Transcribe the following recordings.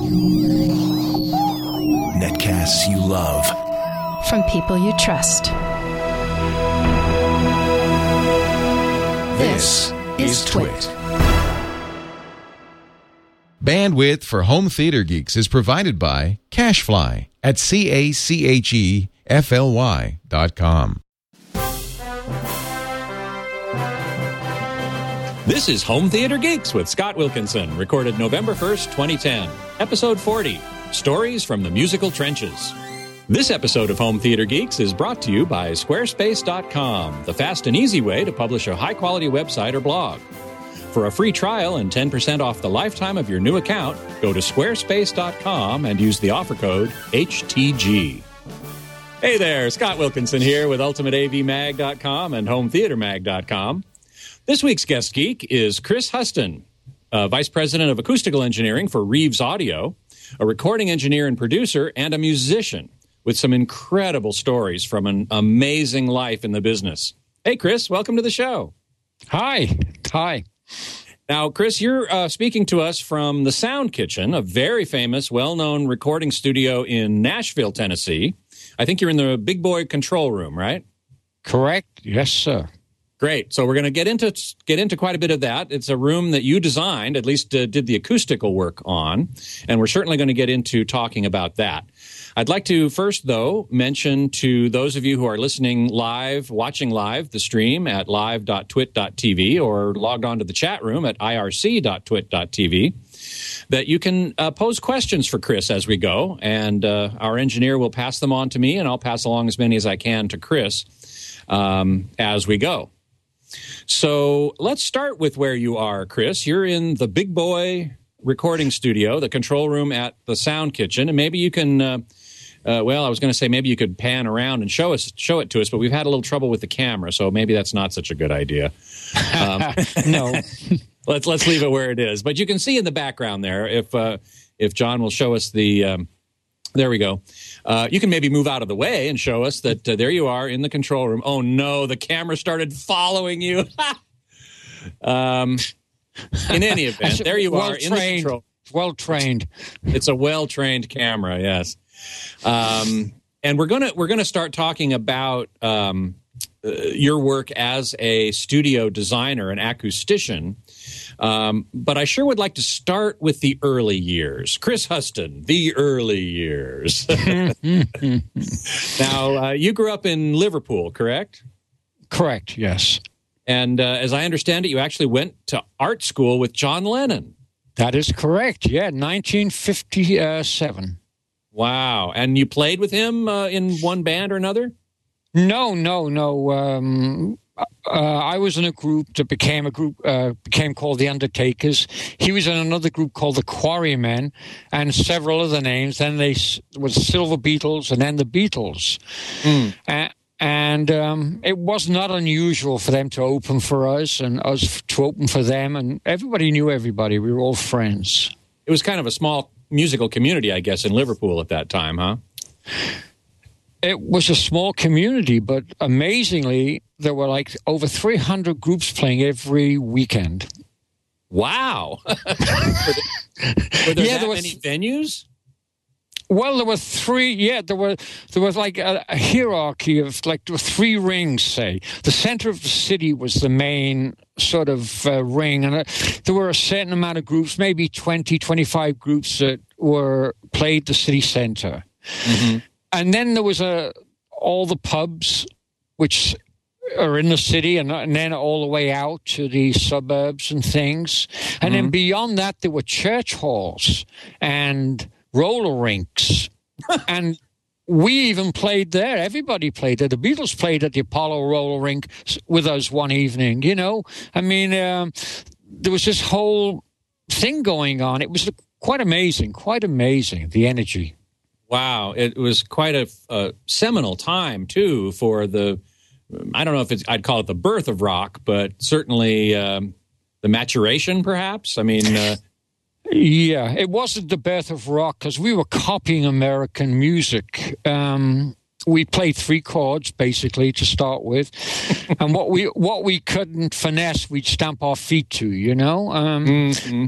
Netcasts you love. From people you trust. This is Twit. Bandwidth for Home Theater Geeks is provided by CacheFly at CacheFly.com. This is Home Theater Geeks with Scott Wilkinson, recorded November 1st, 2010. Episode 40, Stories from the Musical Trenches. This episode of Home Theater Geeks is brought to you by Squarespace.com, the fast and easy way to publish a high-quality website or blog. For a free trial and 10% off the lifetime of your new account, go to Squarespace.com and use the offer code HTG. Hey there, Scott Wilkinson here with UltimateAVMag.com and HomeTheaterMag.com. This week's guest geek is Chris Huston, Vice President of Acoustical Engineering for Reeves Audio, a recording engineer and producer, and a musician with some incredible stories from an amazing life in the business. Hey, Chris, welcome to the show. Hi. Now, Chris, you're speaking to us from the Sound Kitchen, a very famous, well-known recording studio in Nashville, Tennessee. I think you're in the big boy control room, right? Correct. Yes, sir. Great. So we're going to get into quite a bit of that. It's a room that you designed, at least did the acoustical work on, and we're certainly going to get into talking about that. I'd like to first, though, mention to those of you who are listening live, watching live the stream at live.twit.tv or logged on to the chat room at irc.twit.tv, that you can pose questions for Chris as we go, and our engineer will pass them on to me, and I'll pass along as many as I can to Chris as we go. So let's start with where you are, Chris. You're in the big boy recording studio, the control room at the Sound Kitchen, and maybe you can, I was going to say maybe you could pan around and show it to us, but we've had a little trouble with the camera, so maybe that's not such a good idea. No. Let's leave it where it is. But you can see in the background there, if John will show us the... there we go. You can maybe move out of the way and show us that there you are in the control room. Oh, no, the camera started following you. In any event, there you are in the control. Well-trained. It's a well-trained camera, yes. And we're gonna start talking about your work as a studio designer and acoustician. But I sure would like to start with the early years. Chris Huston, the early years. Now, you grew up in Liverpool, correct? Correct, yes. And as I understand it, you actually went to art school with John Lennon. That is correct, 1957. Wow. And you played with him in one band or another? No. I was in a group that became called The Undertakers. He was in another group called The Quarrymen, and several other names. Then they was Silver Beatles, and then the Beatles. And it was not unusual for them to open for us, and us to open for them. And everybody knew everybody. We were all friends. It was kind of a small musical community, I guess, in Liverpool at that time, huh? It was a small community, but amazingly, there were like over 300 groups playing every weekend. Wow. Were there many venues? Well, there were three. Yeah, there was like a hierarchy of there were three rings. Say the center of the city was the main sort of ring, and there were a certain amount of groups, maybe 20, 25 groups that played the city center. Mm-hmm. And then there was all the pubs, which are in the city, and then all the way out to the suburbs and things. And then beyond that, there were church halls and roller rinks. And we even played there. Everybody played there. The Beatles played at the Apollo roller rink with us one evening, I mean, there was this whole thing going on. It was quite amazing, the energy. Wow, it was quite a seminal time, too, for I don't know if I'd call it the birth of rock, but certainly the maturation, perhaps? I mean... Yeah, it wasn't the birth of rock, because we were copying American music. We played three chords, basically, to start with. And what we couldn't finesse, we'd stamp our feet to,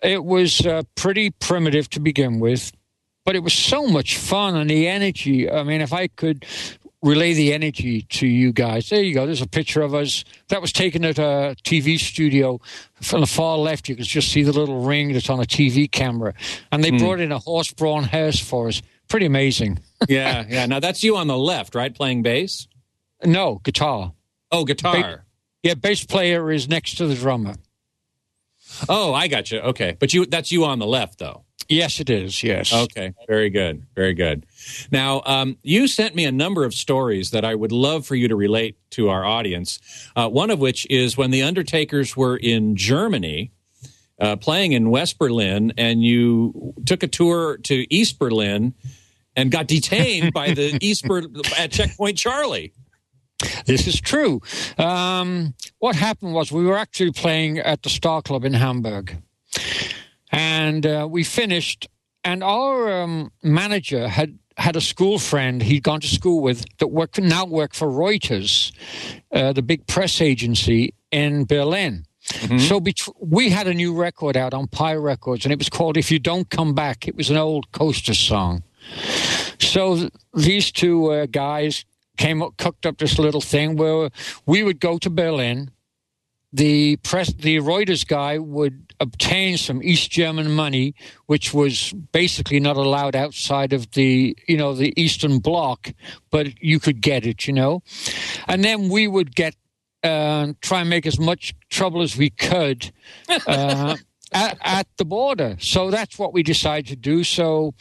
It was pretty primitive to begin with, but it was so much fun, and the energy. I mean, if I could relay the energy to you guys, there you go. There's a picture of us that was taken at a TV studio. From the far left, you can just see the little ring that's on a TV camera, and they brought in a horse-drawn hearse for us. Pretty amazing. Yeah. Now that's you on the left, right, playing bass? No, guitar. Oh, guitar. Bass player is next to the drummer. Oh, I got you. Okay. But that's you on the left, though. Yes, it is. Yes. Okay. Very good. Very good. Now, you sent me a number of stories that I would love for you to relate to our audience. One of which is when the Undertakers were in Germany, playing in West Berlin, and you took a tour to East Berlin and got detained by the at Checkpoint Charlie. This is true. What happened was we were actually playing at the Star Club in Hamburg. And we finished, and our manager had a school friend he'd gone to school with that now worked for Reuters, the big press agency in Berlin. Mm-hmm. So we had a new record out on Pi Records, and it was called If You Don't Come Back. It was an old Coaster song. So these two guys cooked up this little thing where we would go to Berlin. The Reuters guy would obtain some East German money, which was basically not allowed outside of the Eastern Bloc, but you could get it, And then we would try and make as much trouble as we could at the border. So that's what we decided to do. So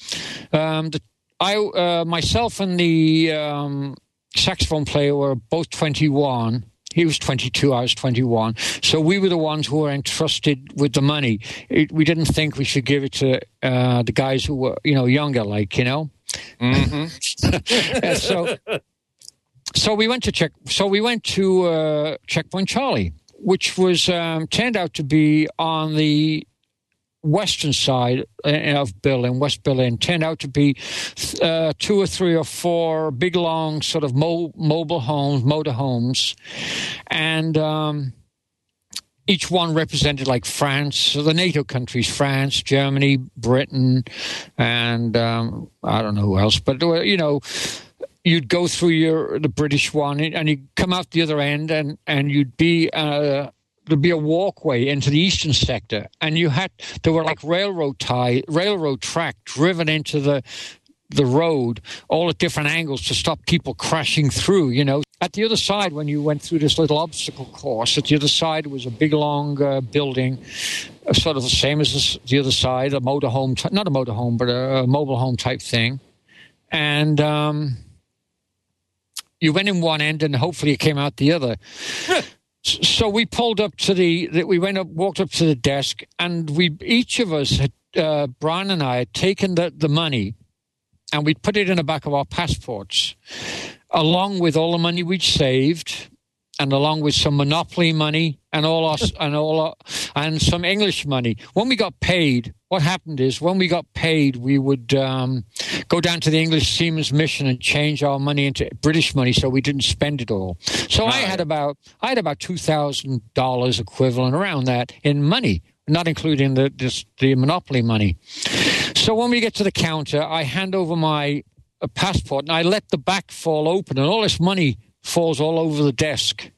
myself and the saxophone player were both 21. He was 22, I was 21. So we were the ones who were entrusted with the money. We didn't think we should give it to the guys who were, younger, Mm-hmm. So we went to Checkpoint Charlie, which was turned out to be on the western side of Berlin, West Berlin. Turned out to be 2 or 3 or 4 big, long sort of mobile homes, motorhomes, and each one represented like France, so the NATO countries, France, Germany, Britain, and I don't know who else, but you'd go through the British one, and you'd come out the other end, and you'd be there'd be a walkway into the eastern sector, and there were like railroad track driven into the road, all at different angles to stop people crashing through. At the other side, when you went through this little obstacle course, at the other side was a big long building, sort of the same as the other side, a motorhome, not a motorhome, but a mobile home type thing, and you went in one end, and hopefully it came out the other. So we pulled up walked up to the desk, and each of us had, Brian and I had taken the money, and we'd put it in the back of our passports, along with all the money we'd saved, and along with some Monopoly money and and some English money. When we got paid, what happened is when we got paid, we would go down to the English Seamen's Mission and change our money into British money, so we didn't spend it all. So I had about $2,000 equivalent around that in money, not including the Monopoly money. So when we get to the counter, I hand over my passport, and I let the back fall open, and all this money falls all over the desk.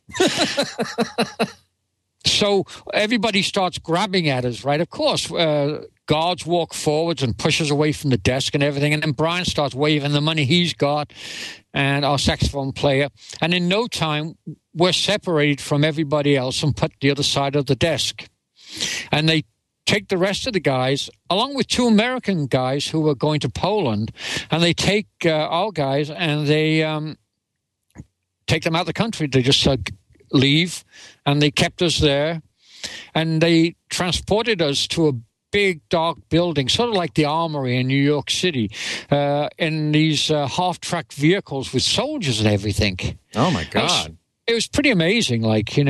So everybody starts grabbing at us, right? Of course, guards walk forwards and push us away from the desk and everything, and then Brian starts waving the money he's got, and our saxophone player, and in no time, we're separated from everybody else and put the other side of the desk. And they take the rest of the guys, along with 2 American guys who were going to Poland, and they take our guys, and they take them out of the country. They just leave, and they kept us there, and they transported us to a big dark building, sort of like the Armory in New York City, in these half-track vehicles with soldiers and everything. Oh my God! It was pretty amazing, pretty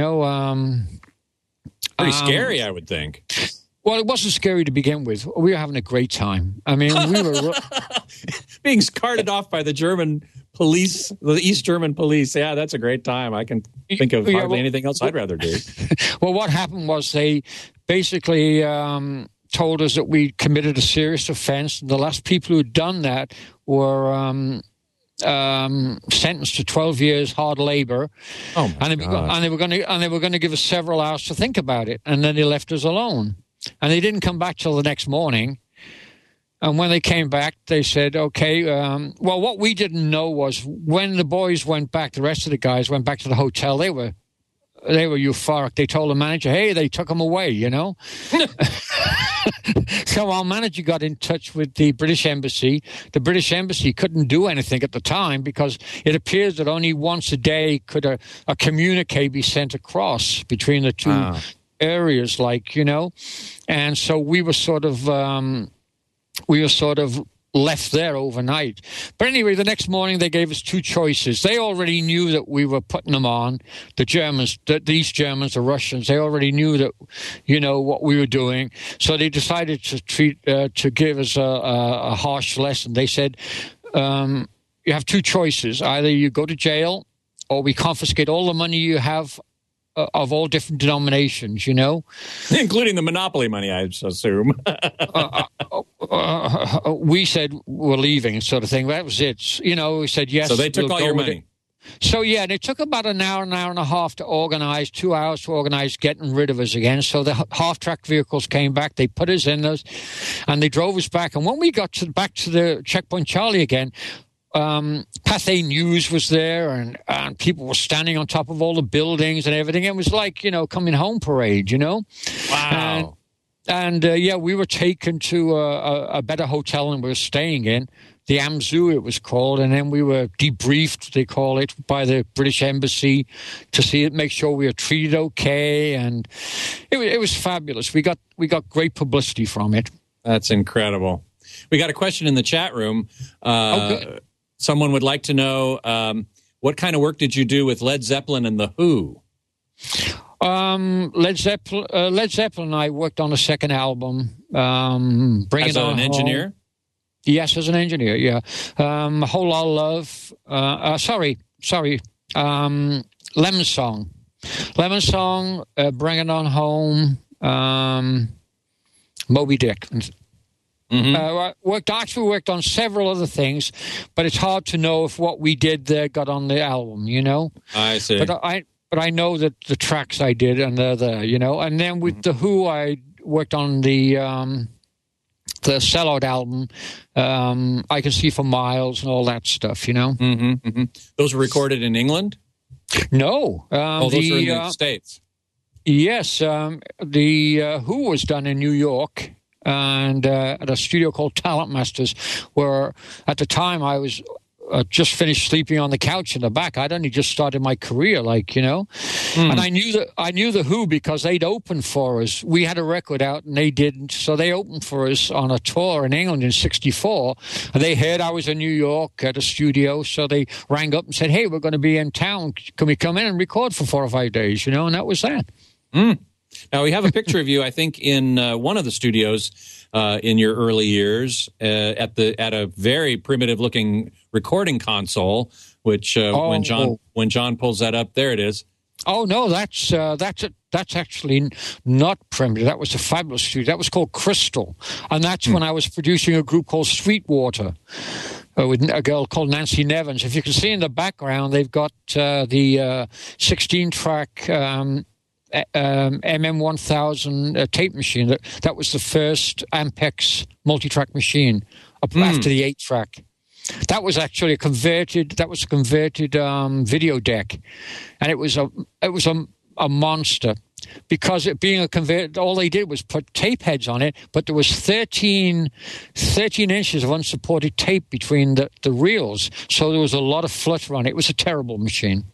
scary, I would think. Well, it wasn't scary to begin with. We were having a great time. I mean, we were being carted off by the German police, the East German police. Yeah, that's a great time. I can think of hardly anything else I'd rather do. Well, what happened was they basically told us that we committed a serious offense. And the last people who'd done that were sentenced to 12 years hard labor. Oh my and they were going to give us several hours to think about it. And then they left us alone. And they didn't come back till the next morning. And when they came back, they said, okay, well, what we didn't know was when the boys went back, the rest of the guys went back to the hotel, they were euphoric. They told the manager, hey, they took them away, you know. So our manager got in touch with the British Embassy. The British Embassy couldn't do anything at the time because it appears that only once a day could a communique be sent across between the two areas, like, you know. And so we were sort of left there overnight. But anyway, the next morning they gave us two choices. They already knew that we were putting them on. The Germans, these Germans, the Russians, they already knew that, you know, what we were doing. So they decided to give us a harsh lesson. They said, you have two choices. Either you go to jail or we confiscate all the money you have of all different denominations, you know? Including the monopoly money, I assume. We said we're leaving, sort of thing. That was it. You know, we said yes. So they took all your money. So, yeah, and it took about an hour and a half to organize, 2 hours to organize getting rid of us again. So the half-track vehicles came back. They put us in those, and they drove us back. And when we got back to the Checkpoint Charlie again, Pathé News was there, and people were standing on top of all the buildings and everything. It was like, you know, coming home parade, you know? Wow. And yeah, we were taken to a better hotel than we were staying in, the Amzu it was called, and then we were debriefed, they call it, by the British Embassy to make sure we were treated okay, and it was fabulous. We got great publicity from it. That's incredible. We got a question in the chat room. Someone would like to know, what kind of work did you do with Led Zeppelin and The Who? Led Zeppelin and I worked on a second album. As an engineer? Yes, as an engineer, yeah. A Whole Lot of Love. Sorry. Lemon Song. Bring It On Home. Moby Dick. Mm-hmm. Worked on several other things, but it's hard to know if what we did there got on the album, you know? I see. But I know that the tracks I did, and they're there, you know? And then with The Who, I worked on the Sellout album, I Can See for Miles and all that stuff, you know? Mm-hmm, mm-hmm. Those were recorded in England? No. Those were in the States? Yes. The Who was done in New York, and at a studio called Talent Masters, where at the time I was just finished sleeping on the couch in the back. I'd only just started my career, like, you know. And I knew the Who because they'd opened for us. We had a record out and they didn't, so they opened for us on a tour in England in '64. And they heard I was in New York at a studio, so they rang up and said, "Hey, we're going to be in town. Can we come in and record for 4 or 5 days?" You know, and that was that. Now, we have a picture of you, I think, in one of the studios in your early years at a very primitive-looking recording console, which when John pulls that up, there it is. Oh no, that's actually not primitive. That was a fabulous studio. That was called Crystal, and that's when I was producing a group called Sweetwater with a girl called Nancy Nevins. If you can see in the background, they've got the 16-track. MM1000 tape machine. That was the first Ampex multi-track machine after the 8-track. That was actually a converted video deck, and it was a monster because it being a converted. All they did was put tape heads on it, but there was 13 inches of unsupported tape between the reels, so there was a lot of flutter on it. It was a terrible machine.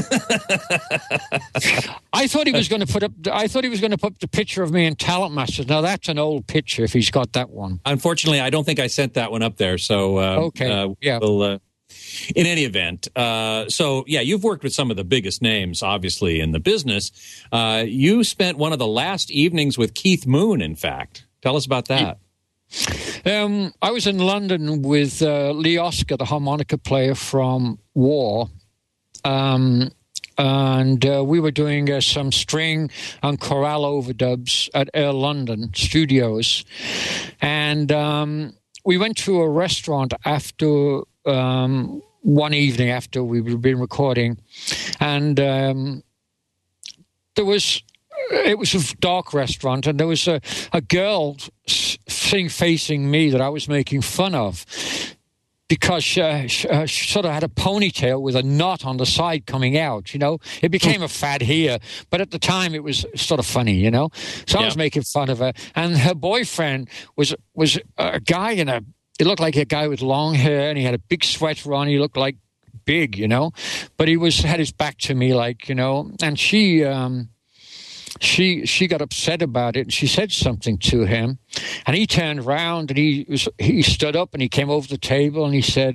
I thought he was going to put up the picture of me in Talent Masters. Now that's an old picture if he's got that one. Unfortunately, I don't think I sent that one up there. So okay, yeah. We'll, in any event, so yeah, you've worked with some of the biggest names, obviously, in the business. You spent one of the last evenings with Keith Moon. In fact, tell us about that. I was in London with Lee Oskar, the harmonica player from War. And we were doing some string and chorale overdubs at Air London Studios. And we went to a restaurant after one evening after we'd been recording. And it was a dark restaurant, and there was a girl facing me that I was making fun of, because she sort of had a ponytail with a knot on the side coming out, you know. It became a fad here, but at the time it was sort of funny, you know. So I was making fun of her, and her boyfriend was a guy it looked like a guy with long hair, and he had a big sweater on. He looked like big, you know, but he had his back to me, like, you know, and she got upset about it, and she said something to him, and he turned around and he stood up and he came over the table and he said,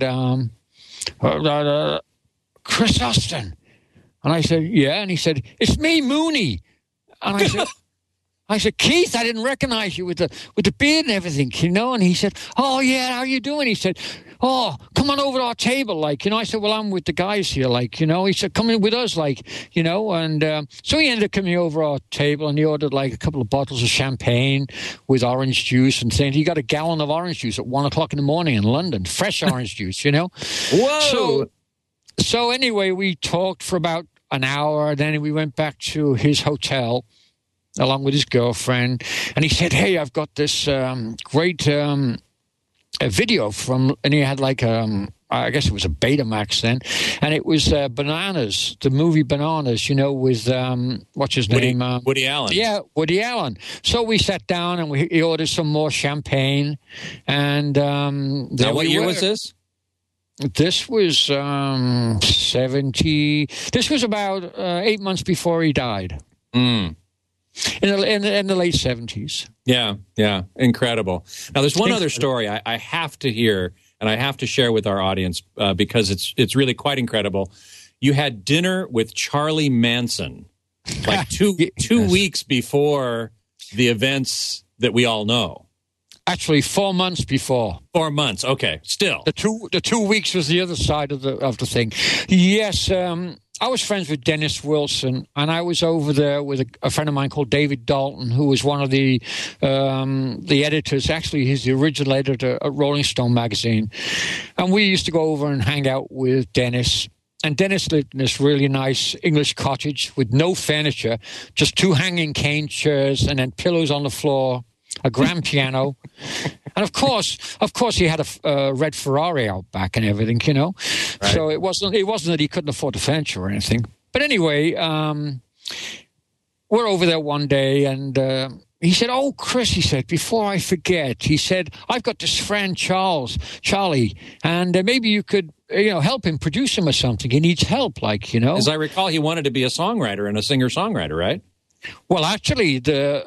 Chris Austin. And I said, yeah. And he said, it's me, Mooney. And I said, Keith, I didn't recognize you with the beard and everything, you know. And he said, oh yeah, how you doing? He said, oh, come on over to our table, like, you know. I said, well, I'm with the guys here, like, you know. He said, come in with us, like, you know. And so he ended up coming over our table, and he ordered like a couple of bottles of champagne with orange juice and things. He got a gallon of orange juice at 1:00 in the morning in London, fresh orange juice, you know. Whoa! So anyway, we talked for about an hour. Then we went back to his hotel along with his girlfriend, and he said, hey, I've got this great a video from, and he had like I guess it was a Betamax then, and it was Bananas, the movie Bananas, you know, with what's his name? Woody Allen. Yeah, Woody Allen. So we sat down and he ordered some more champagne, and now what year was this? This was 70. This was about 8 months before he died. Mm. In the late 70s. Yeah, incredible. Now, there's one other story I have to hear, and I have to share with our audience because it's really quite incredible. You had dinner with Charlie Manson, like two weeks before the events that we all know. Actually, 4 months before. 4 months, okay. Still, the 2 weeks was the other side of the thing. Yes. I was friends with Dennis Wilson, and I was over there with a friend of mine called David Dalton, who was one of the editors. Actually, he's the original editor at Rolling Stone magazine. And we used to go over and hang out with Dennis. And Dennis lived in this really nice English cottage with no furniture, just 2 hanging cane chairs and then pillows on the floor, a grand piano. And of course, he had a red Ferrari out back and everything, you know. Right. So it wasn't that he couldn't afford the furniture or anything. But anyway, we're over there one day, and he said, "Oh, Chris," he said, "before I forget," he said, "I've got this friend Charlie, and maybe you could, you know, help him, produce him or something. He needs help, like, you know." As I recall, he wanted to be a songwriter and a singer-songwriter, right? Well, actually, the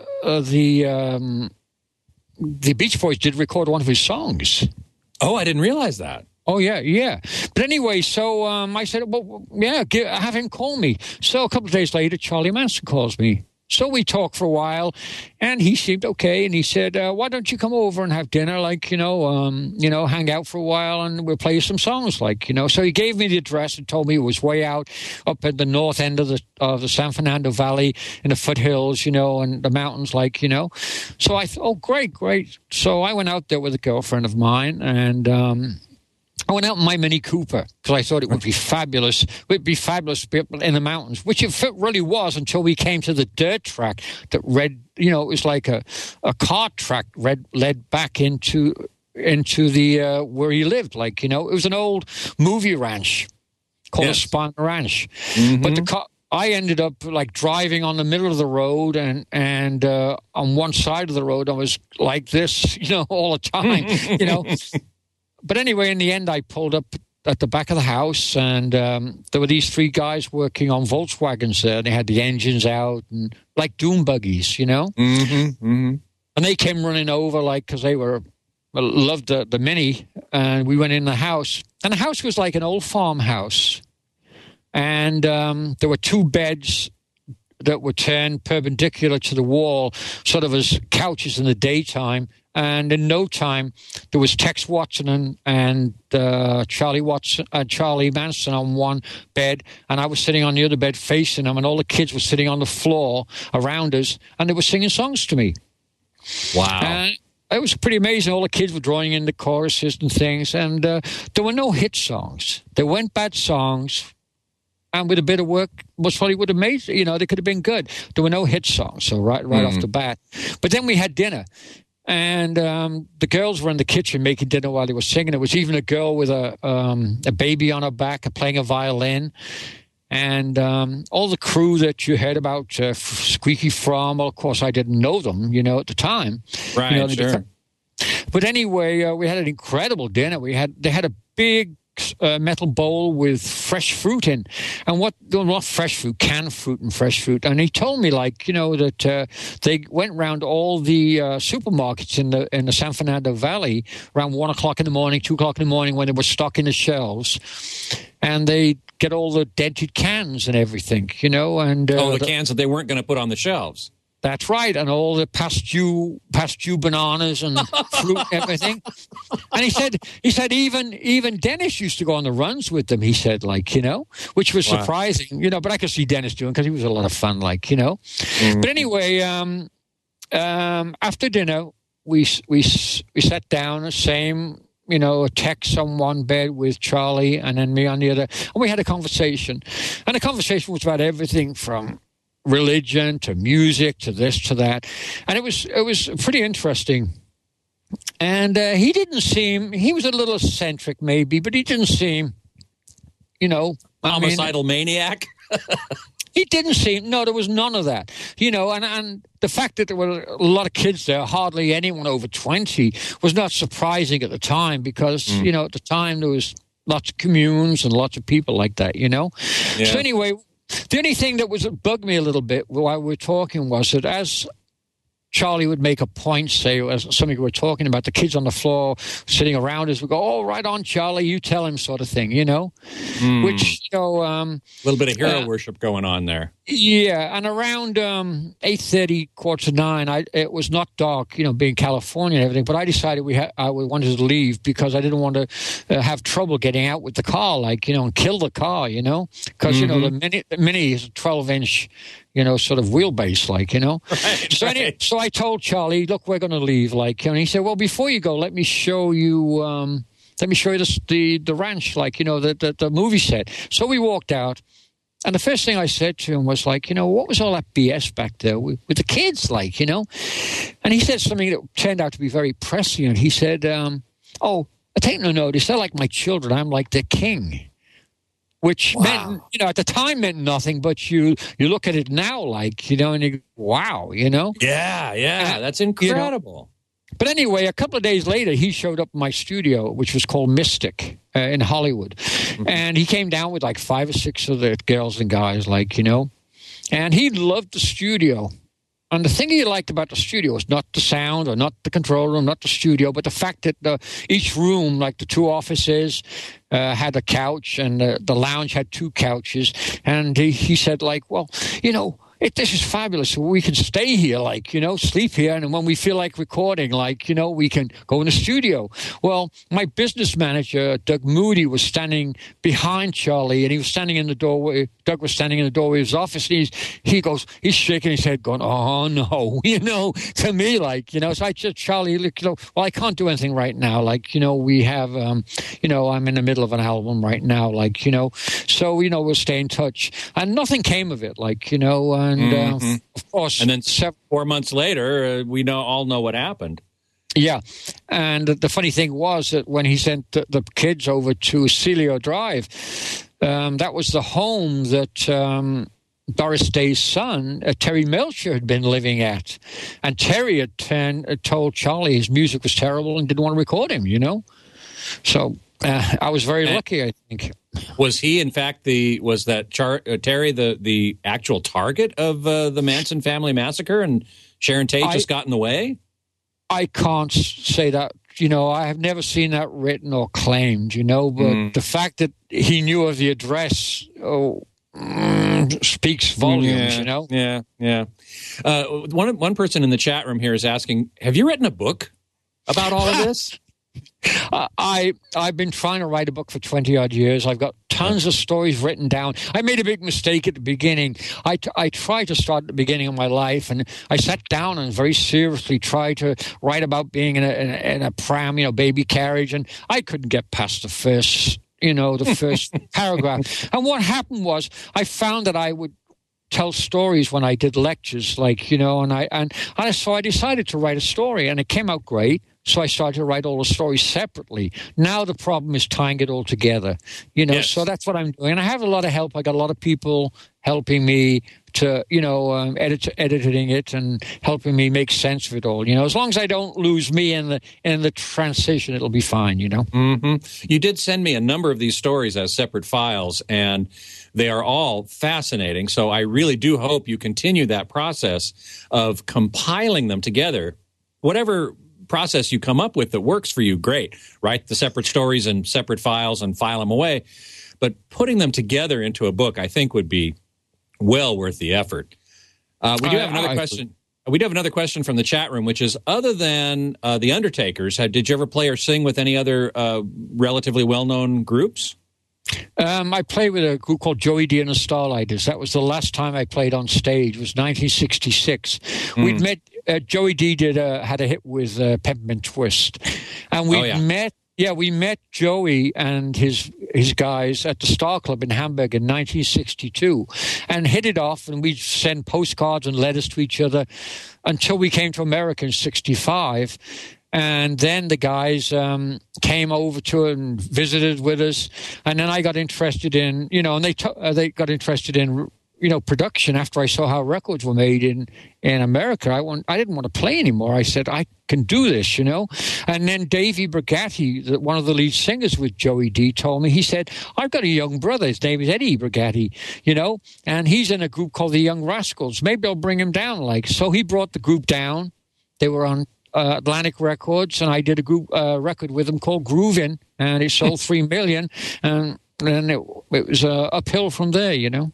Beach Boys did record one of his songs. Oh, I didn't realize that. Oh, yeah. But anyway, so I said, well, yeah, have him call me. So a couple of days later, Charlie Manson calls me. So we talked for a while, and he seemed okay. And he said, why don't you come over and have dinner, like, you know, hang out for a while, and we'll play you some songs, like, you know. So he gave me the address and told me it was way out up at the north end of the San Fernando Valley in the foothills, you know, and the mountains, like, you know. So I thought, oh, great. So I went out there with a girlfriend of mine, and I went out in my Mini Cooper because I thought it would be fabulous. It would be fabulous to be up in the mountains, which it really was until we came to the dirt track that it was like a cart track led back into the where he lived. Like, you know, it was an old movie ranch called a Spahn Ranch. Mm-hmm. But I ended up like driving on the middle of the road, and on one side of the road I was like this, you know, all the time, you know. But anyway, in the end, I pulled up at the back of the house, and there were these 3 guys working on Volkswagens there. They had the engines out, and like doom buggies, you know? Mm-hmm, mm-hmm. And they came running over, like, because they loved the Mini, and we went in the house. And the house was like an old farmhouse. And there were 2 beds that were turned perpendicular to the wall, sort of as couches in the daytime, And in no time, there was Tex Watson and Charlie Manson on one bed, and I was sitting on the other bed facing them, and all the kids were sitting on the floor around us, and they were singing songs to me. Wow. And it was pretty amazing. All the kids were drawing in the choruses and things, and there were no hit songs. There weren't bad songs. And with a bit of work, most probably would have made, they could have been good. There were no hit songs, so right off the bat. But then we had dinner. And the girls were in the kitchen making dinner while they were singing. There was even a girl with a baby on her back playing a violin. And all the crew that you heard about, Squeaky Fromm, well, of course, I didn't know them, at the time. Right, sure. But anyway, we had an incredible dinner. They had a big metal bowl with fresh fruit in, and not fresh fruit, canned fruit and fresh fruit. And he told me, that they went around all the supermarkets in the San Fernando Valley around 1 o'clock in the morning, 2 o'clock in the morning when they were stocking the shelves, and they get all the dented cans and everything, and the cans that they weren't going to put on the shelves. That's right, and all the past due bananas and fruit and everything. And he said even Dennis used to go on the runs with them. He said, which was surprising, but I could see Dennis doing because he was a lot of fun, But anyway, after dinner we sat down, the same. Tex on one bed with Charlie and then me on the other, and we had a conversation, and the conversation was about everything from religion to music to this to that, and it was pretty interesting. And he was a little eccentric maybe, but he didn't seem homicidal maniac. He didn't seem, no, there was none of that, and the fact that there were a lot of kids there, hardly anyone over 20, was not surprising at the time because at the time there was lots of communes and lots of people like that. Yeah. So anyway, the only thing that bugged me a little bit while we were talking was that as Charlie would make a point, say, as something we were talking about, the kids on the floor sitting around us would go, "Oh, right on, Charlie, you tell him," sort of thing, Which, a little bit of hero worship going on there. Yeah, and around 8:30, 8:45, it was not dark, being California and everything, but I decided I wanted to leave because I didn't want to have trouble getting out with the car, and kill the car, because, the Mini is a 12-inch, sort of wheelbase, Right, So I told Charlie, look, we're going to leave, and he said, well, before you go, let me show you the ranch, the movie set. So we walked out, and the first thing I said to him was what was all that BS back there with the kids, And he said something that turned out to be very prescient. He said, I take no notice. They're like my children. I'm like their king. Which meant, at the time meant nothing, but you look at it now and you go, wow, Yeah, that's incredible. But anyway, a couple of days later, he showed up in my studio, which was called Mystic in Hollywood. Mm-hmm. And he came down with 5 or 6 of the girls and guys, and he loved the studio. And the thing he liked about the studio was not the sound or not the control room, not the studio, but the fact that each room, the 2 offices, had a couch, and the lounge had 2 couches. And he said, this is fabulous. We can stay here, sleep here. And when we feel like recording, we can go in the studio. Well, my business manager, Doug Moody, was standing behind Charlie, and he was standing in the doorway. Doug was standing in the doorway of his office, and he's shaking his head going, oh, no, to me, So I said, Charlie, well, I can't do anything right now. We have, I'm in the middle of an album right now, so, we'll stay in touch. And nothing came of it, and of course, and then 4 months later, we all know what happened. Yeah, and the funny thing was that when he sent the kids over to Celio Drive, that was the home that Doris Day's son, Terry Melcher, had been living at, and Terry had told Charlie his music was terrible and didn't want to record him. So I was very lucky, I think. Was he, in fact, Terry the actual target of the Manson family massacre, and Sharon Tate just got in the way? I can't say that. I have never seen that written or claimed, but the fact that he knew of the address speaks volumes, Yeah. One person in the chat room here is asking, have you written a book? about all of this? I've been trying to write a book for 20-odd years. I've got tons of stories written down. I made a big mistake at the beginning. I tried to start at the beginning of my life, and I sat down and very seriously tried to write about being in a pram, baby carriage, and I couldn't get past the first paragraph. And what happened was I found that I would tell stories when I did lectures, so I decided to write a story, and it came out great. So I started to write all the stories separately. Now the problem is tying it all together, Yes. So that's what I'm doing. And I have a lot of help. I got a lot of people helping me to, editing it and helping me make sense of it all. As long as I don't lose me in the transition, it'll be fine. Mm-hmm. You did send me a number of these stories as separate files, and they are all fascinating. So I really do hope you continue that process of compiling them together. Whatever process you come up with that works for you, great. Write the separate stories in separate files and file them away. But putting them together into a book, I think, would be well worth the effort. We do have another question. We do have another question from the chat room, which is, other than the Undertakers, did you ever play or sing with any other relatively well-known groups? I played with a group called Joey D and the Starlighters. That was the last time I played on stage. It was 1966. We'd met. Joey D had a hit with Peppermint Twist, and we met Joey and his guys at the Star Club in Hamburg in 1962, and hit it off. And we'd send postcards and letters to each other until we came to America in '65. And then the guys came over to and visited with us. And then I got interested in, and they got interested in, production after I saw how records were made in America. I didn't want to play anymore. I said, I can do this, And then Davey Brigatti, one of the lead singers with Joey D, told me, he said, I've got a young brother. His name is Eddie Brigatti, and he's in a group called the Young Rascals. Maybe I'll bring him down. So he brought the group down. They were on Atlantic Records, and I did a group record with them called Groovin', and it sold 3 million, and then it was uphill from there,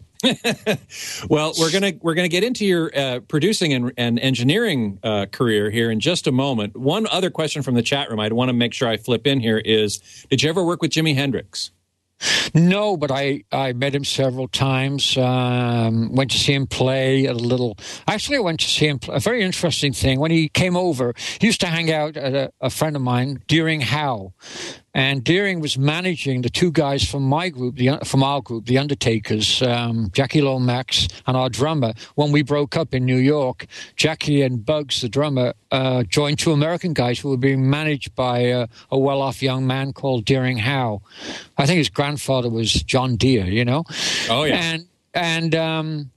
Well, we're gonna get into your producing and engineering career here in just a moment. One other question from the chat room I'd want to make sure I flip in here is, did you ever work with Jimi Hendrix? No, but I met him several times. Went to see him play at a little. Actually, I went to see him. A very interesting thing. When he came over, he used to hang out at a friend of mine, Deering Howe. And Deering was managing the two guys from our group, the Undertakers, Jackie Lomax and our drummer. When we broke up in New York, Jackie and Bugs, the drummer, joined two American guys who were being managed by a well-off young man called Deering Howe. I think his grandfather was John Deere, Oh, yeah. And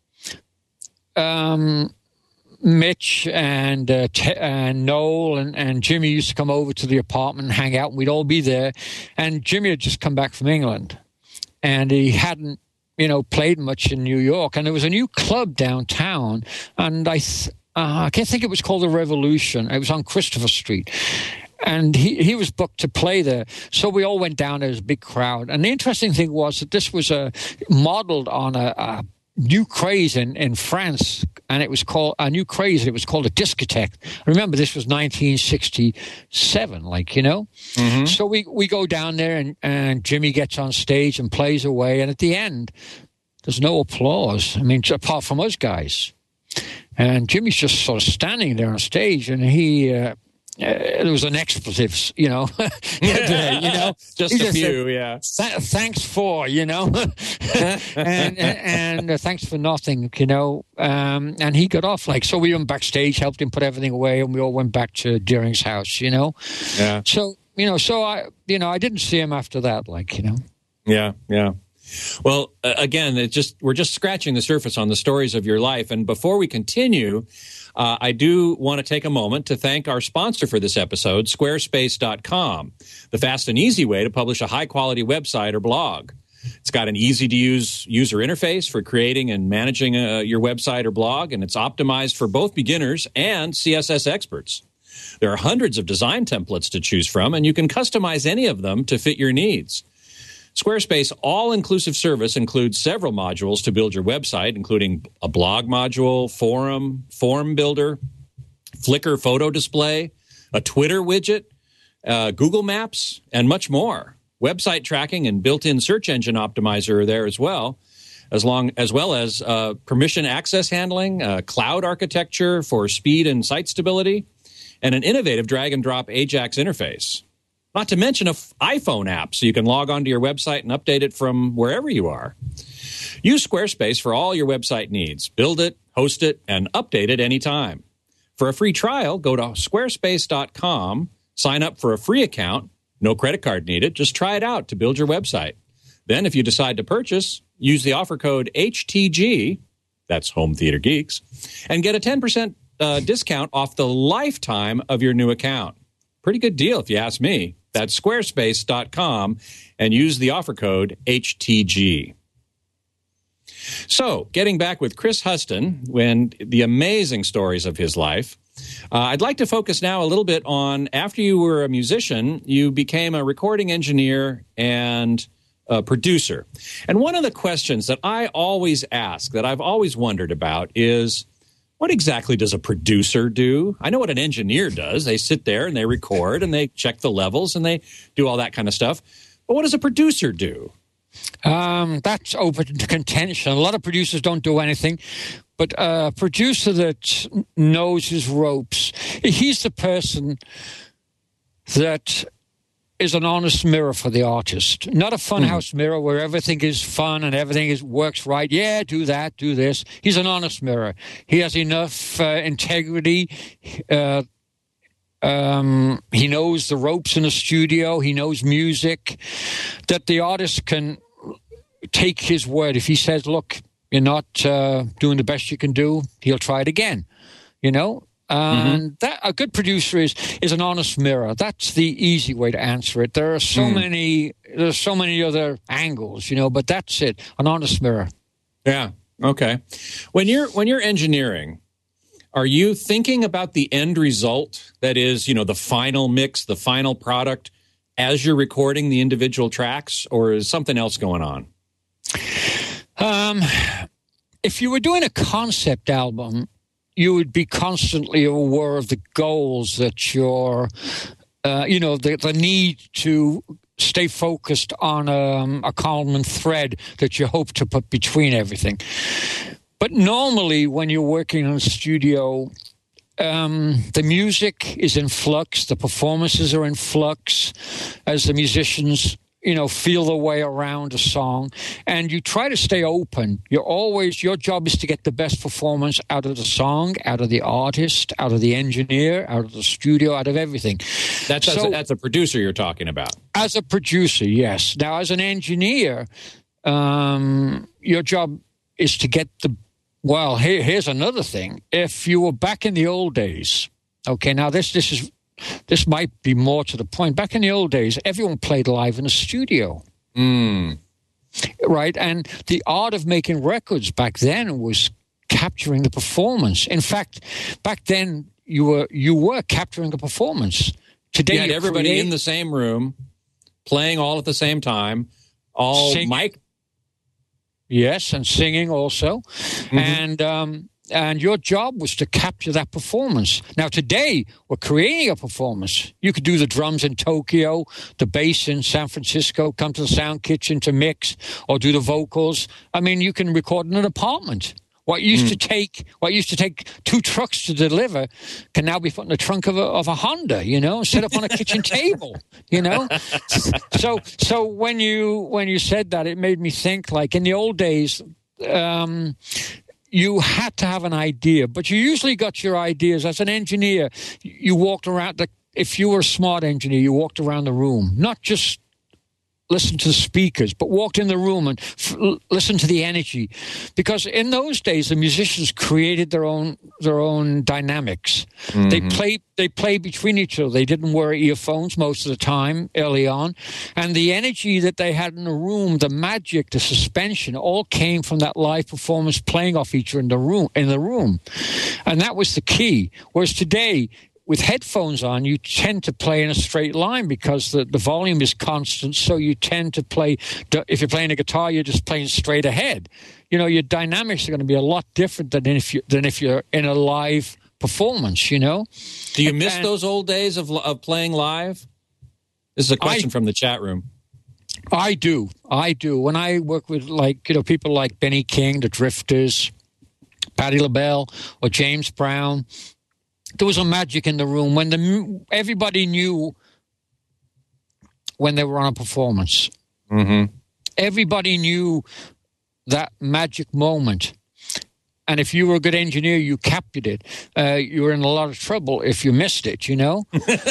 Mitch and Noel and Jimmy used to come over to the apartment and hang out, and we'd all be there. And Jimmy had just come back from England, and he hadn't, played much in New York. And there was a new club downtown, and I can't think it was called the Revolution. It was on Christopher Street. And he was booked to play there. So we all went down. There was a big crowd. And the interesting thing was that this was modeled on a new craze in France, and it was called a new craze. It was called a discotheque. Remember, this was 1967, Mm-hmm. So we go down there, and Jimmy gets on stage and plays away, and at the end, there's no applause. I mean, apart from us guys, and Jimmy's just sort of standing there on stage, and he. There was an expletives, Just a few, yeah. Thanks for, and thanks for nothing, and he got off. So we went backstage, helped him put everything away, and we all went back to Deering's house, Yeah. So, so I didn't see him after that, Yeah, yeah. Well, again, we're just scratching the surface on the stories of your life. And before we continue, I do want to take a moment to thank our sponsor for this episode, Squarespace.com, the fast and easy way to publish a high-quality website or blog. It's got an easy-to-use user interface for creating and managing your website or blog, and it's optimized for both beginners and CSS experts. There are hundreds of design templates to choose from, and you can customize any of them to fit your needs. Squarespace all-inclusive service includes several modules to build your website, including a blog module, form builder, Flickr photo display, a Twitter widget, Google Maps, and much more. Website tracking and built-in search engine optimizer are there as well as permission access handling, cloud architecture for speed and site stability, and an innovative drag-and-drop AJAX interface. Not to mention an iPhone app, so you can log onto your website and update it from wherever you are. Use Squarespace for all your website needs. Build it, host it, and update it anytime. For a free trial, go to squarespace.com, sign up for a free account. No credit card needed. Just try it out to build your website. Then, if you decide to purchase, use the offer code HTG, that's Home Theater Geeks, and get a 10% discount off the lifetime of your new account. Pretty good deal, if you ask me. That's squarespace.com, and use the offer code HTG. So, getting back with Chris Huston, when the amazing stories of his life, I'd like to focus now a little bit on, after you were a musician, you became a recording engineer and a producer. And one of the questions that I always ask, that I've always wondered about, is what exactly does a producer do? I know what an engineer does. They sit there and they record and they check the levels and they do all that kind of stuff. But what does a producer do? That's open to contention. A lot of producers don't do anything, but a producer that knows his ropes, he's the person that is an honest mirror for the artist, not a funhouse mirror where everything is fun and everything works right. Yeah, do that, do this. He's an honest mirror. He has enough integrity. He knows the ropes in the studio. He knows music, that the artist can take his word. If he says, look, you're not doing the best you can do, he'll try it again, you know? And that a good producer is an honest mirror. That's the easy way to answer it. There are so many other angles, you know, but that's it. An honest mirror. Yeah. Okay. When you're engineering, are you thinking about the end result? That is, you know, the final mix, the final product, as you're recording the individual tracks, or is something else going on? If you were doing a concept album, you would be constantly aware of the goals that you're, the need to stay focused on a common thread that you hope to put between everything. But normally when you're working in a studio, the music is in flux, the performances are in flux as the musicians, you know, feel their way around a song, and you try to stay open. Your job is to get the best performance out of the song, out of the artist, out of the engineer, out of the studio, out of everything. That's a producer you're talking about. As a producer, yes. Now, as an engineer, your job is to get well, here's another thing. If you were back in the old days, okay, now this might be more to the point. Back in the old days, everyone played live in a studio. Right? And the art of making records back then was capturing the performance. In fact, back then, you were capturing the performance. Today, you had everybody in the same room, playing all at the same time, all mic. Yes, and singing also. And your job was to capture that performance. Now, today, we're creating a performance. You could do the drums in Tokyo, the bass in San Francisco, come to the sound kitchen to mix, or do the vocals. I mean, you can record in an apartment. What used to take 2 trucks to deliver can now be put in the trunk of a Honda, you know, set up on a kitchen table, you know. So when you said that, it made me think, like, in the old days, you had to have an idea, but you usually got your ideas as an engineer. You walked around. If you were a smart engineer, you walked around the room, not just listened to the speakers, but walked in the room and listened to the energy. Because in those days, the musicians created their own dynamics. They played between each other. They didn't wear earphones most of the time early on. And the energy that they had in the room, the magic, the suspension, all came from that live performance playing off each other in the room. And that was the key. Whereas today, with headphones on, you tend to play in a straight line because the volume is constant, so you tend to play, if you're playing a guitar, you're just playing straight ahead. You know, your dynamics are going to be a lot different than if you're in a live performance, you know. Do you miss those old days of playing live? This is a question from the chat room. I do. When I work with people like Benny King, the Drifters, Patti LaBelle, or James Brown, there was a magic in the room when everybody knew when they were on a performance. Mm-hmm. Everybody knew that magic moment. And if you were a good engineer, you captured it. You were in a lot of trouble if you missed it, you know?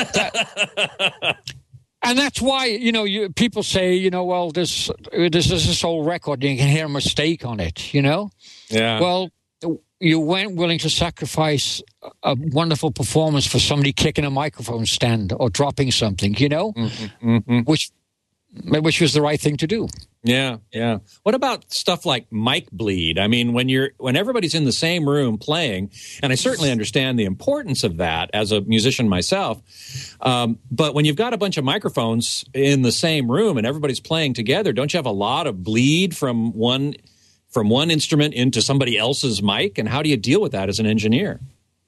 And that's why, people say, well, this is this old record, and you can hear a mistake on it, you know? Yeah. Well, you weren't willing to sacrifice a wonderful performance for somebody kicking a microphone stand or dropping something, you know? Mm-hmm. Mm-hmm. Which was the right thing to do. Yeah. What about stuff like mic bleed? I mean, when everybody's in the same room playing, and I certainly understand the importance of that as a musician myself, but when you've got a bunch of microphones in the same room and everybody's playing together, don't you have a lot of bleed from one instrument into somebody else's mic? And how do you deal with that as an engineer?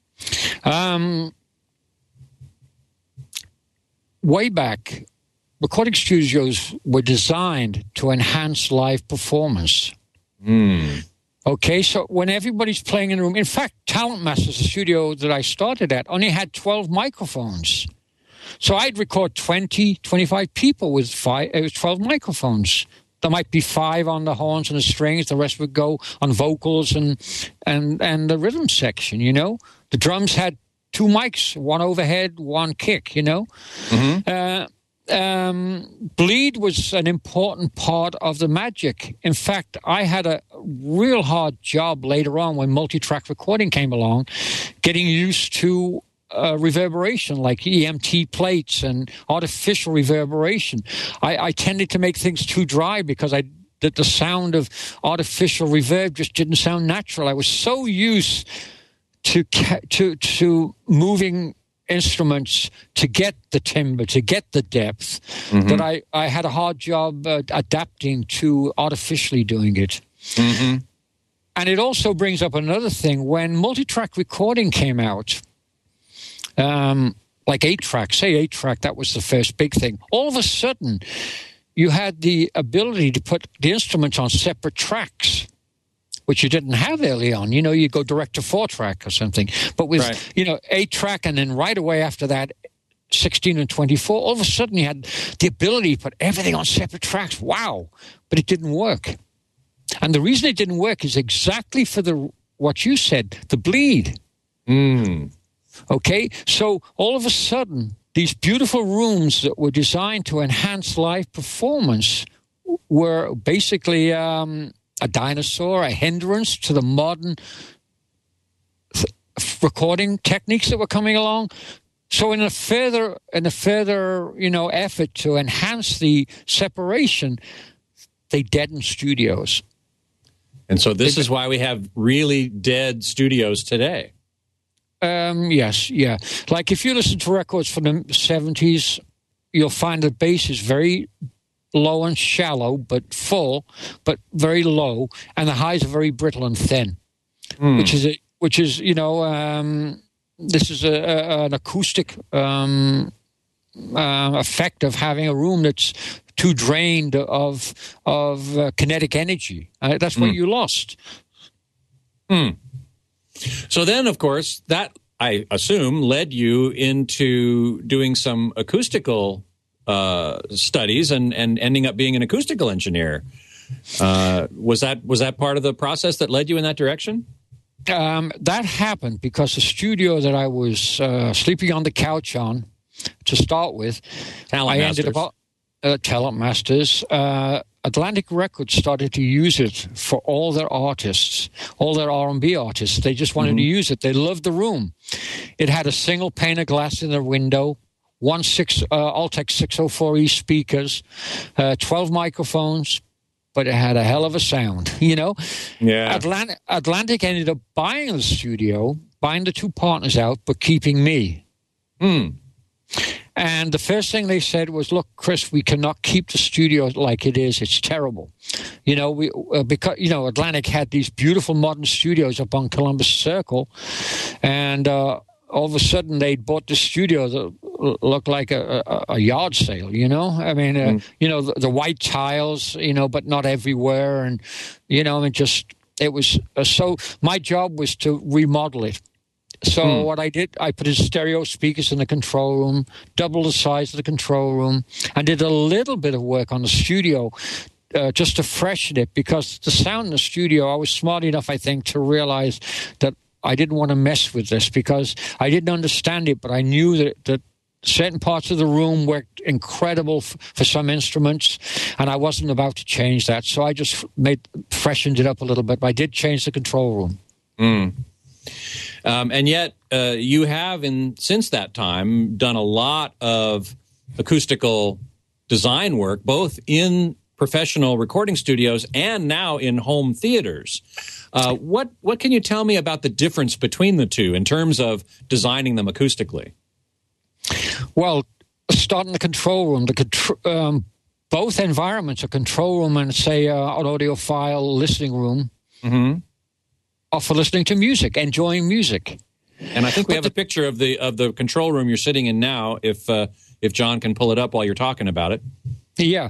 Way back, recording studios were designed to enhance live performance. Okay, so when everybody's playing in a room, in fact, Talent Masters, the studio that I started at, only had 12 microphones. So I'd record 20, 25 people with 12 microphones. There might be 5 on the horns and the strings. The rest would go on vocals and the rhythm section, you know. The drums had 2 mics, one overhead, one kick, you know. Mm-hmm. Bleed was an important part of the magic. In fact, I had a real hard job later on when multi-track recording came along, getting used to reverberation, like EMT plates and artificial reverberation. I tended to make things too dry because the sound of artificial reverb just didn't sound natural. I was so used to moving instruments to get the timbre, to get the depth, mm-hmm. that I had a hard job adapting to artificially doing it. Mm-hmm. And it also brings up another thing. When multi-track recording came out, like 8-track, say 8-track, that was the first big thing. All of a sudden, you had the ability to put the instruments on separate tracks, which you didn't have early on. You know, you go direct to 4-track or something. But with, 8-track, and then right away after that, 16 and 24, all of a sudden you had the ability to put everything on separate tracks. Wow. But it didn't work. And the reason it didn't work is exactly for what you said, the bleed. Okay? So all of a sudden, these beautiful rooms that were designed to enhance live performance were basically a dinosaur, a hindrance to the modern recording techniques that were coming along. So in a further, effort to enhance the separation, they deadened studios. And so this is why we have really dead studios today. Yes, yeah. Like if you listen to records from the 70s, you'll find the bass is very low and shallow, but full, but very low, and the highs are very brittle and thin, which is this is an acoustic effect of having a room that's too drained of kinetic energy. That's what you lost. So then, of course, that, I assume, led you into doing some acoustical studies and ending up being an acoustical engineer. Was that part of the process that led you in that direction? That happened because the studio that I was sleeping on the couch on to start with, ended up Talent Masters. Atlantic Records started to use it for all their artists, all their R&B artists. They just wanted to use it. They loved the room. It had a single pane of glass in their window, Altec 604E speakers, 12 microphones, but it had a hell of a sound, you know? Yeah. Atlantic ended up buying the studio, buying the 2 partners out, but keeping me. And the first thing they said was, "Look, Chris, we cannot keep the studio like it is. It's terrible." Because Atlantic had these beautiful modern studios up on Columbus Circle, and all of a sudden they'd bought the studio that looked like a yard sale. I mean, the white tiles, but not everywhere, and it was so. My job was to remodel it. So what I did, I put in stereo speakers in the control room, double the size of the control room, and did a little bit of work on the studio just to freshen it, because the sound in the studio, I was smart enough, I think, to realize that I didn't want to mess with this because I didn't understand it, but I knew that certain parts of the room worked incredible for some instruments, and I wasn't about to change that. So I just freshened it up a little bit, but I did change the control room. And yet, you have, since that time, done a lot of acoustical design work, both in professional recording studios and now in home theaters. What can you tell me about the difference between the two in terms of designing them acoustically? Well, starting the control room, both environments, a control room and, say, an audiophile listening room, are for listening to music, enjoying music. And I think we have a picture of the control room you're sitting in now, if John can pull it up while you're talking about it. Yeah.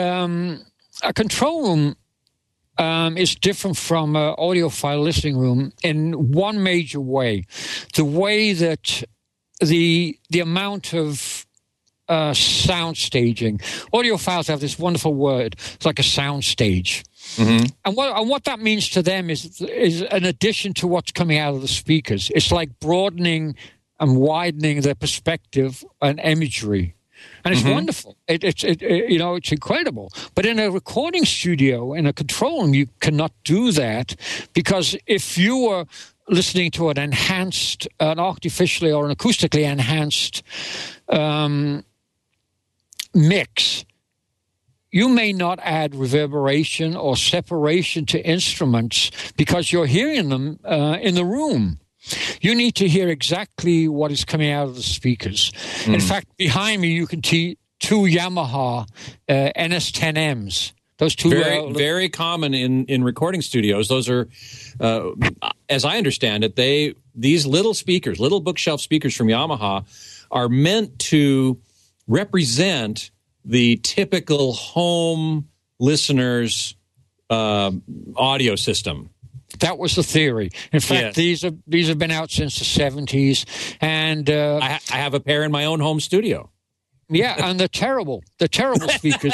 A control room is different from an audiophile listening room in one major way. The way that the amount of sound staging. Audiophiles have this wonderful word. It's like a sound stage. And what that means to them is an addition to what's coming out of the speakers. It's like broadening and widening their perspective and imagery. And it's wonderful. It's incredible. But in a recording studio, in a control room, you cannot do that, because if you were listening to an artificially or an acoustically enhanced mix, you may not add reverberation or separation to instruments because you're hearing them in the room. You need to hear exactly what is coming out of the speakers. In fact, behind me, you can see two Yamaha NS10Ms. Those two very common in recording studios. Those are, as I understand it, these little speakers, little bookshelf speakers from Yamaha, are meant to represent the typical home listener's audio system. That was the theory. In fact, these have been out since the 70s, and I have a pair in my own home studio. Yeah, and they're terrible. They're terrible speakers.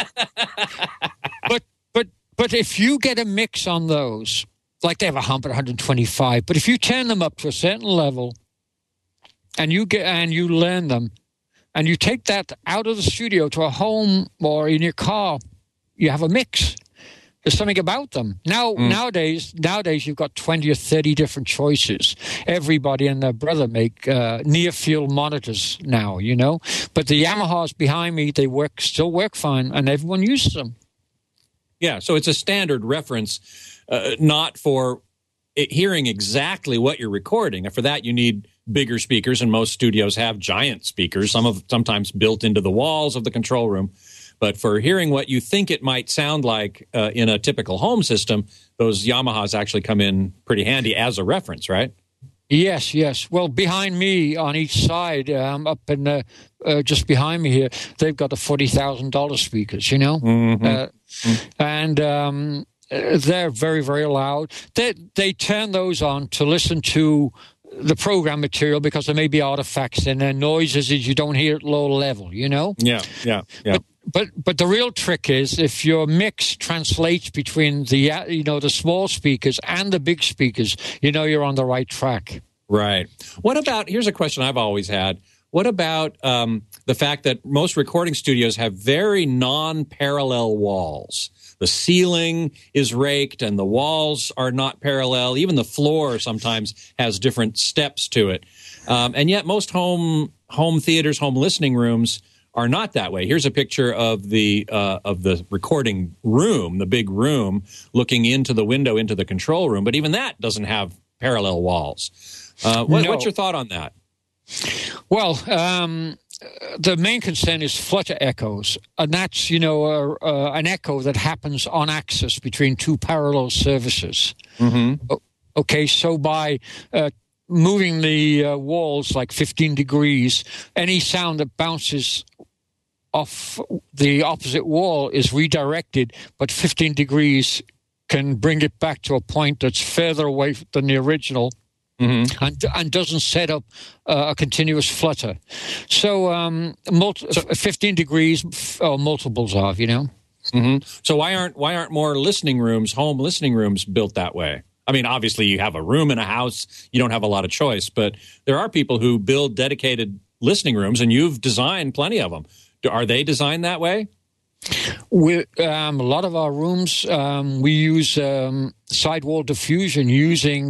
But if you get a mix on those, like they have a hump at 125, but if you turn them up to a certain level, and you learn them, and you take that out of the studio to a home or in your car, you have a mix. There's something about them. Nowadays, you've got 20 or 30 different choices. Everybody and their brother make near-field monitors now, But the Yamahas behind me, they still work fine, and everyone uses them. Yeah, so it's a standard reference, not for hearing exactly what you're recording. For that, you need bigger speakers, and most studios have giant speakers, sometimes built into the walls of the control room. But for hearing what you think it might sound like in a typical home system, those Yamahas actually come in pretty handy as a reference, right? Yes. Well, behind me on each side, up in just behind me here, they've got the $40,000 speakers, and they're very, very loud. They turn those on to listen to the program material because there may be artifacts and noises that you don't hear at low level, Yeah. But the real trick is if your mix translates between the small speakers and the big speakers, you're on the right track. Right. What about, here's a question I've always had. What about the fact that most recording studios have very non-parallel walls? The ceiling is raked and the walls are not parallel. Even the floor sometimes has different steps to it. And yet most home theaters, home listening rooms are not that way. Here's a picture of the recording room, the big room, looking into the window into the control room. But even that doesn't have parallel walls. What's your thought on that? Well, the main concern is flutter echoes, and that's an echo that happens on axis between two parallel surfaces. Mm-hmm. Okay, so by moving the walls like 15 degrees, any sound that bounces off the opposite wall is redirected, but 15 degrees can bring it back to a point that's further away than the original. Mm-hmm. And doesn't set up a continuous flutter. So 15 degrees or multiples of, Mm-hmm. So why aren't more home listening rooms built that way? I mean, obviously you have a room in a house, you don't have a lot of choice, but there are people who build dedicated listening rooms, and you've designed plenty of them. Are they designed that way? A lot of our rooms, we use sidewall diffusion using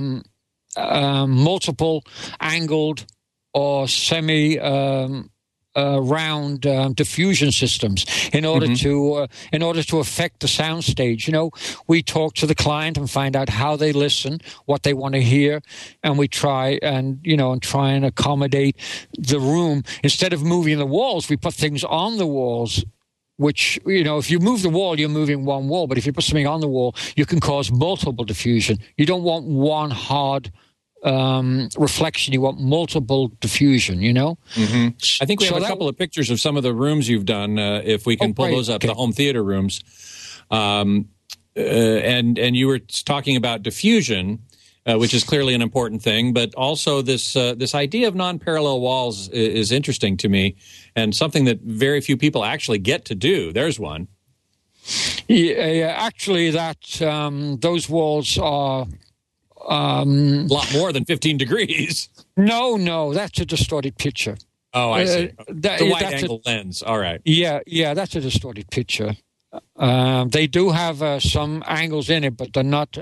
multiple angled or semi round diffusion systems in order mm-hmm. to affect the sound stage. We talk to the client and find out how they listen, what they want to hear, and we try and accommodate the room. Instead of moving the walls, we put things on the walls, which, if you move the wall, you're moving one wall, but if you put something on the wall, you can cause multiple diffusion. You don't want one hard reflection, you want multiple diffusion, Mm-hmm. I think we have a couple of pictures of some of the rooms you've done, if we can pull those up, the home theater rooms. And you were talking about diffusion, which is clearly an important thing, but also this idea of non-parallel walls is interesting to me, and something that very few people actually get to do. There's one. Yeah, actually, those walls are a lot more than 15 degrees. No, that's a distorted picture. Oh, I see. The wide-angle lens. All right. Yeah, that's a distorted picture. They do have some angles in it, but they're not.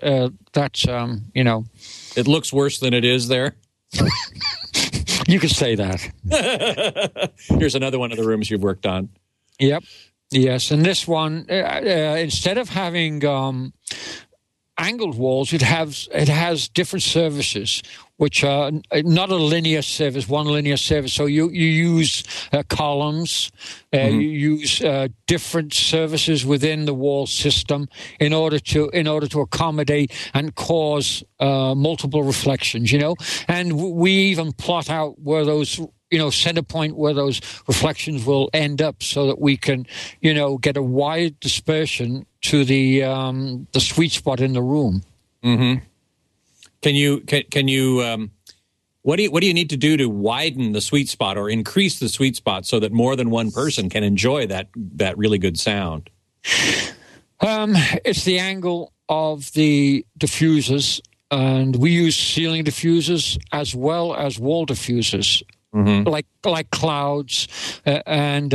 It looks worse than it is there. You could say that. Here's another one of the rooms you've worked on. Yep. Yes, and this one, instead of having angled walls, it has different surfaces, which are not a linear surface, one linear surface. So you use columns, mm-hmm. you use different surfaces within the wall system in order to accommodate and cause multiple reflections. And we even plot out where those center point where those reflections will end up, so that we can get a wide dispersion to the sweet spot in the room. Mm-hmm. Can you what do you need to do to widen the sweet spot or increase the sweet spot so that more than one person can enjoy that really good sound? It's the angle of the diffusers, and we use ceiling diffusers as well as wall diffusers, mm-hmm. like clouds and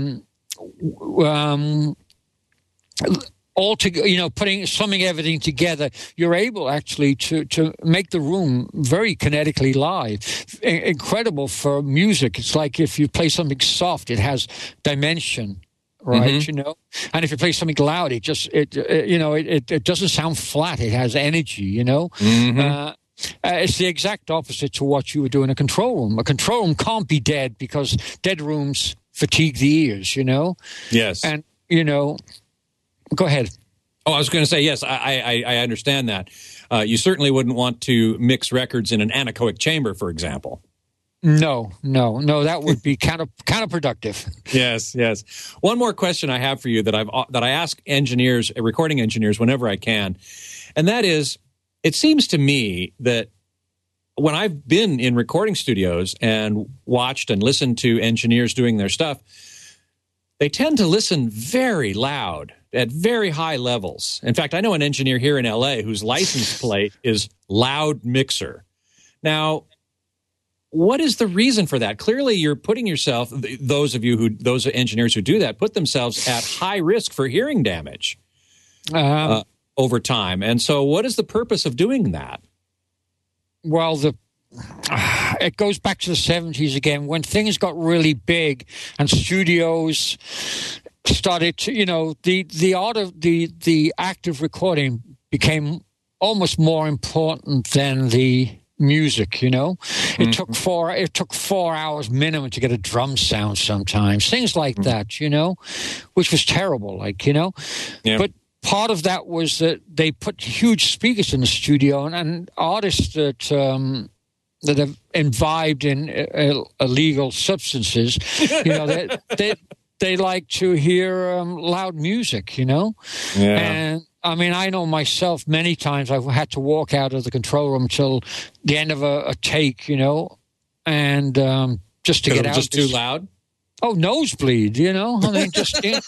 all together, summing everything together, you're able actually to make the room very kinetically live. Incredible for music. It's like if you play something soft, it has dimension, right? Mm-hmm. And if you play something loud, it doesn't sound flat. It has energy. Mm-hmm. It's the exact opposite to what you would do in a control room. A control room can't be dead because dead rooms fatigue the ears. Yes, and Go ahead. Oh, I was going to say, yes, I understand that. You certainly wouldn't want to mix records in an anechoic chamber, for example. No, that would be counterproductive. Yes. One more question I have for you that I ask engineers, recording engineers, whenever I can, and that is, it seems to me that when I've been in recording studios and watched and listened to engineers doing their stuff, they tend to listen very loud at very high levels. In fact, I know an engineer here in LA whose license plate is loud mixer. Now, what is the reason for that? Clearly, you're putting yourself, those engineers who do that, put themselves at high risk for hearing damage over time. And so what is the purpose of doing that? Well, it goes back to the 70s again, when things got really big and studios started to, the art of the act of recording became almost more important than the music, you know. It took 4 hours minimum to get a drum sound sometimes, things like that, you know, which was terrible, like, you know. Yeah. But part of that was that they put huge speakers in the studio, and artists that have imbibed in illegal substances, you know, they like to hear loud music, you know. Yeah. And I mean, I know myself, many times I've had to walk out of the control room till the end of a take, you know, and just to get out. Just too loud? Oh, nosebleed, you know. I mean,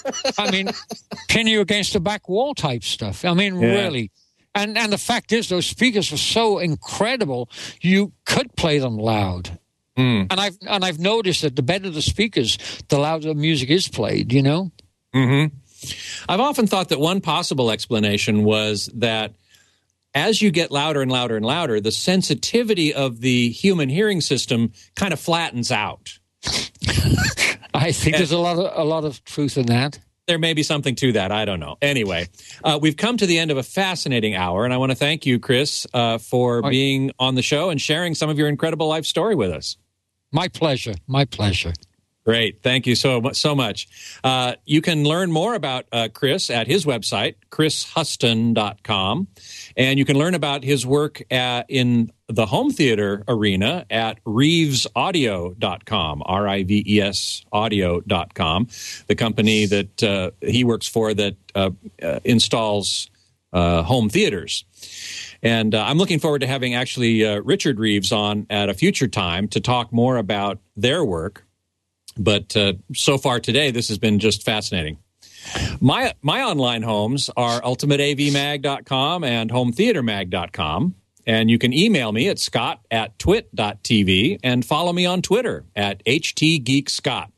pin you against the back wall type stuff. I mean, really. And the fact is, those speakers were so incredible, you could play them loud. And I've noticed that the better the speakers, the louder the music is played, you know. Mm-hmm. I've often thought that one possible explanation was that as you get louder and louder and louder, the sensitivity of the human hearing system kind of flattens out. I think there's a lot of truth in that. There may be something to that. I don't know. Anyway, we've come to the end of a fascinating hour, and I want to thank you, Chris, for being on the show and sharing some of your incredible life story with us. My pleasure. My pleasure. Great. Thank you so much. You can learn more about Chris at his website, chrishuston.com. And you can learn about his work in the home theater arena at reevesaudio.com, R-I-V-E-S audio.com, the company that he works for that installs home theaters. And I'm looking forward to having actually Richard Reeves on at a future time to talk more about their work. But so far today, this has been just fascinating. My online homes are ultimateavmag.com and hometheatermag.com. And you can email me at scott@twit.tv and follow me on Twitter at htgeekscott.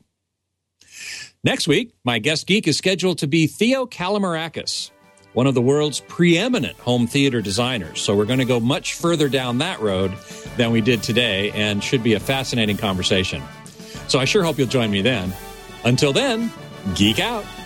Next week, my guest geek is scheduled to be Theo Kalamarakis, one of the world's preeminent home theater designers. So we're going to go much further down that road than we did today, and should be a fascinating conversation. So I sure hope you'll join me then. Until then, geek out.